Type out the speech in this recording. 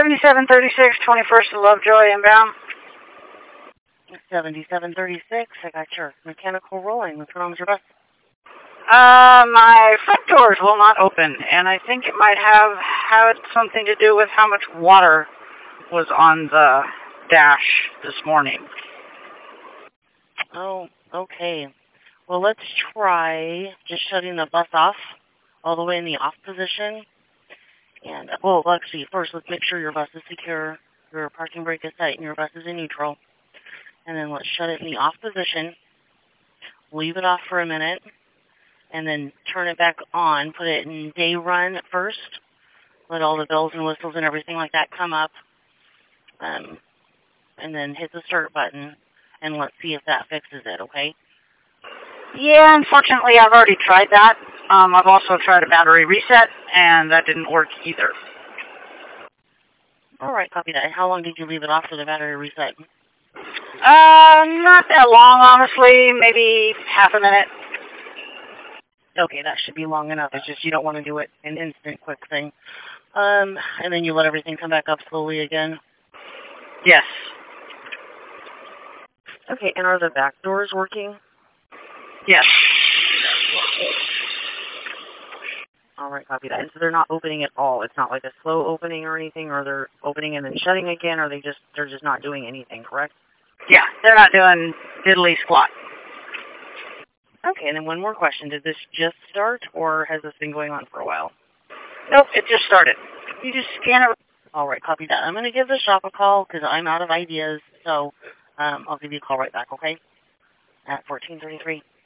7736, 21st of Lovejoy, inbound. 7736, I got your mechanical rolling. What's wrong with your bus? My front doors will not open, and I think it might have had something to do with how much water was on the dash this morning. Oh, okay. Well, let's try just shutting the bus off all the way in the off position. And, well, actually, first, let's make sure your bus is secure, your parking brake is set, and your bus is in neutral. And then let's shut it in the off position, leave it off for a minute, and then turn it back on, put it in day run at first, let all the bells and whistles and everything like that come up, and then hit the start button, and let's see if that fixes it, okay? Yeah, unfortunately, I've already tried that. I've also tried a battery reset, and that didn't work either. All right, copy that. How long did you leave it off for the battery reset? Not that long, honestly. Maybe half a minute. Okay, that should be long enough. It's just you don't want to do it an instant quick thing. And then you let everything come back up slowly again? Yes. Okay, and are the back doors working? Yes. All right, copy that. And so they're not opening at all. It's not like a slow opening or anything, or they're opening and then shutting again, or they're just not doing anything, correct? Yeah, they're not doing diddly squat. Okay, and then one more question. Did this just start, or has this been going on for a while? Nope, it just started. You just scan it. All right, copy that. I'm going to give the shop a call because I'm out of ideas, so I'll give you a call right back, okay? At 1433.